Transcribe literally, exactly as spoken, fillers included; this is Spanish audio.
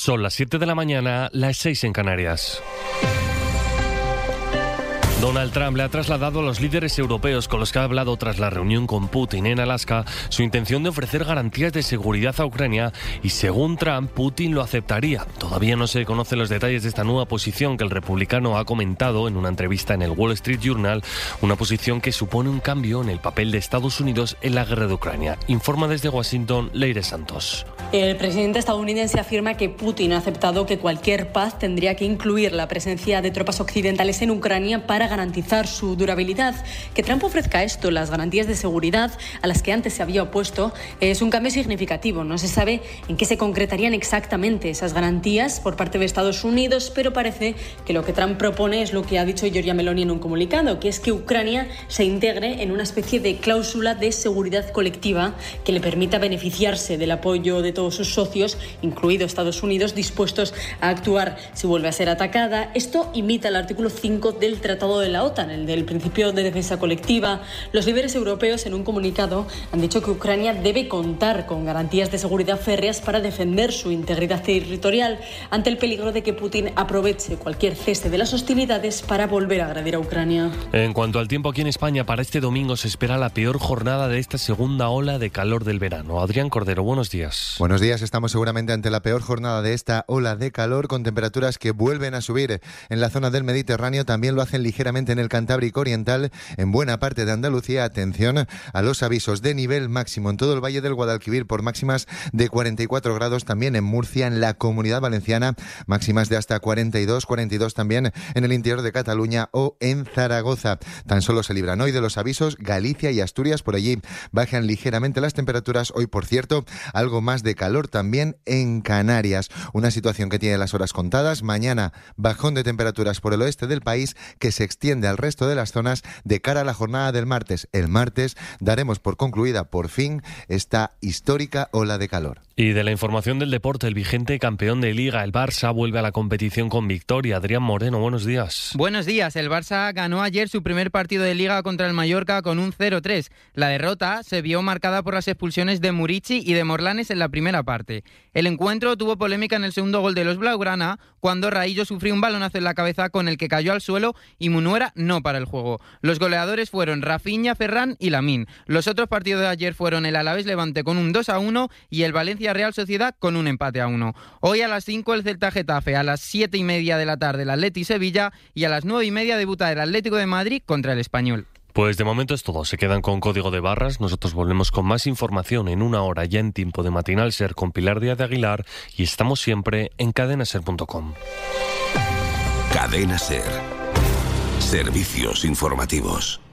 Son las siete de la mañana, las seis en Canarias. Donald Trump le ha trasladado a los líderes europeos con los que ha hablado tras la reunión con Putin en Alaska su intención de ofrecer garantías de seguridad a Ucrania y, según Trump, Putin lo aceptaría. Todavía no se conocen los detalles de esta nueva posición que el republicano ha comentado en una entrevista en el Wall Street Journal, una posición que supone un cambio en el papel de Estados Unidos en la guerra de Ucrania. Informa desde Washington, Leire Santos. El presidente estadounidense afirma que Putin ha aceptado que cualquier paz tendría que incluir la presencia de tropas occidentales en Ucrania para garantizar su durabilidad. Que Trump ofrezca esto, las garantías de seguridad a las que antes se había opuesto, es un cambio significativo. No se sabe en qué se concretarían exactamente esas garantías por parte de Estados Unidos, pero parece que lo que Trump propone es lo que ha dicho Giorgia Meloni en un comunicado, que es que Ucrania se integre en una especie de cláusula de seguridad colectiva que le permita beneficiarse del apoyo de todos sus socios, incluido Estados Unidos, dispuestos a actuar si vuelve a ser atacada. Esto imita el artículo cinco del Tratado de la OTAN, el del principio de defensa colectiva. Los líderes europeos, en un comunicado, han dicho que Ucrania debe contar con garantías de seguridad férreas para defender su integridad territorial ante el peligro de que Putin aproveche cualquier cese de las hostilidades para volver a agredir a Ucrania. En cuanto al tiempo aquí en España, para este domingo se espera la peor jornada de esta segunda ola de calor del verano. Adrián Cordero, buenos días. Buenos días, estamos seguramente ante la peor jornada de esta ola de calor, con temperaturas que vuelven a subir en la zona del Mediterráneo, también lo hacen ligeramente en el Cantábrico Oriental, en buena parte de Andalucía. Atención a los avisos de nivel máximo en todo el Valle del Guadalquivir por máximas de cuarenta y cuatro grados, también en Murcia, en la Comunidad Valenciana, máximas de hasta cuarenta y dos, cuarenta y dos también en el interior de Cataluña o en Zaragoza. Tan solo se libran hoy de los avisos Galicia y Asturias, por allí bajan ligeramente las temperaturas. Hoy, por cierto, algo más de calor también en Canarias, una situación que tiene las horas contadas. Mañana bajón de temperaturas por el oeste del país que se extiende al resto de las zonas de cara a la jornada del martes. El martes daremos por concluida por fin esta histórica ola de calor. Y de la información del deporte, el vigente campeón de Liga, el Barça, vuelve a la competición con victoria. Adrián Moreno, buenos días. Buenos días. El Barça ganó ayer su primer partido de Liga contra el Mallorca con un cero tres. La derrota se vio marcada por las expulsiones de Murici y de Morlanes en la primera parte. El encuentro tuvo polémica en el segundo gol de los blaugrana, cuando Raillo sufrió un balonazo en la cabeza con el que cayó al suelo y Munuera no para el juego. Los goleadores fueron Rafinha, Ferran y Lamine. Los otros partidos de ayer fueron el Alavés Levante con un dos a uno y el Valencia Real Sociedad con un empate a uno. Hoy a las cinco el Celta Getafe, a las siete y media de la tarde el Atleti Sevilla y a las nueve y media debuta el Atlético de Madrid contra el Español. Pues de momento es todo, se quedan con Código de Barras. Nosotros volvemos con más información en una hora ya en tiempo de Matinal Ser con Pilar Díaz de Aguilar y estamos siempre en cadena ser punto com. Cadena Ser. Servicios informativos.